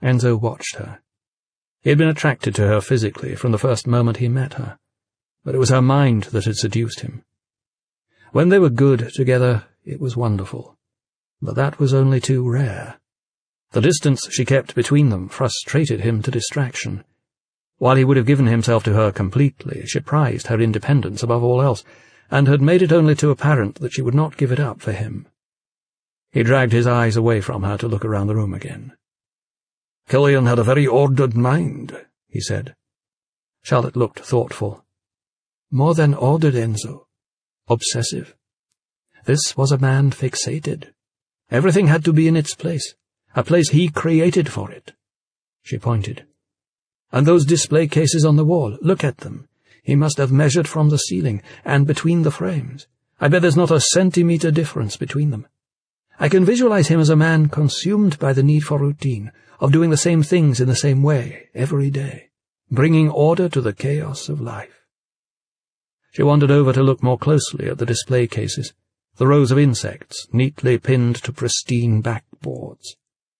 Enzo watched her. He had been attracted to her physically from the first moment he met her, but it was her mind that had seduced him. When they were good together, it was wonderful, but that was only too rare. The distance she kept between them frustrated him to distraction. While he would have given himself to her completely, she prized her independence above all else, and had made it only too apparent that she would not give it up for him. He dragged his eyes away from her to look around the room again. "Killian had a very ordered mind," he said. Charlotte looked thoughtful. "More than ordered, Enzo. Obsessive. This was a man fixated. Everything had to be in its place, a place he created for it." She pointed. "And those display cases on the wall, look at them. He must have measured from the ceiling and between the frames. I bet there's not a centimetre difference between them. I can visualize him as a man consumed by the need for routine, of doing the same things in the same way every day, bringing order to the chaos of life." She wandered over to look more closely at the display cases, the rows of insects neatly pinned to pristine backboards.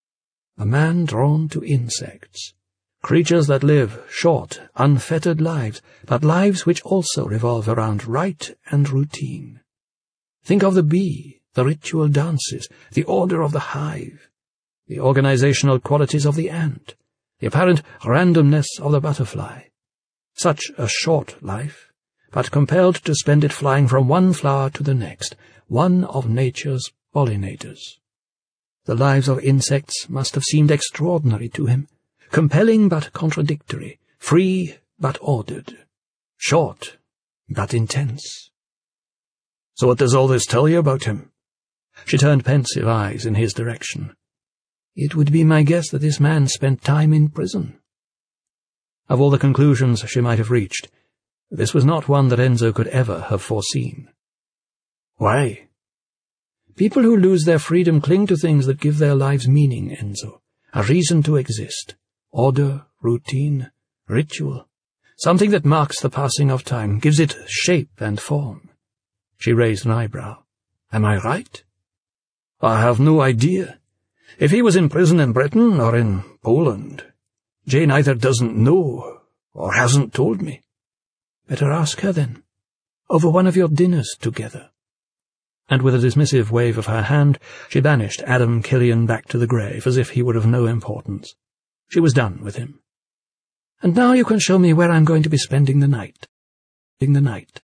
A man drawn to insects, creatures that live short, unfettered lives, but lives which also revolve around rite and routine. Think of the bee, the ritual dances, the order of the hive, the organizational qualities of the ant, the apparent randomness of the butterfly. Such a short life, but compelled to spend it flying from one flower to the next, one of nature's pollinators. The lives of insects must have seemed extraordinary to him, compelling but contradictory, free but ordered, short but intense. "So what does all this tell you about him?" She turned pensive eyes in his direction. "It would be my guess that this man spent time in prison." Of all the conclusions she might have reached, this was not one that Enzo could ever have foreseen. "Why?" "People who lose their freedom cling to things that give their lives meaning, Enzo, a reason to exist. Order, routine, ritual, something that marks the passing of time, gives it shape and form." She raised an eyebrow. "Am I right?" "I have no idea. If he was in prison in Britain or in Poland, Jane either doesn't know or hasn't told me." "Better ask her, then, over one of your dinners together." And with a dismissive wave of her hand, she banished Adam Killian back to the grave as if he were of no importance. She was done with him. "And now you can show me where I'm going to be spending the night."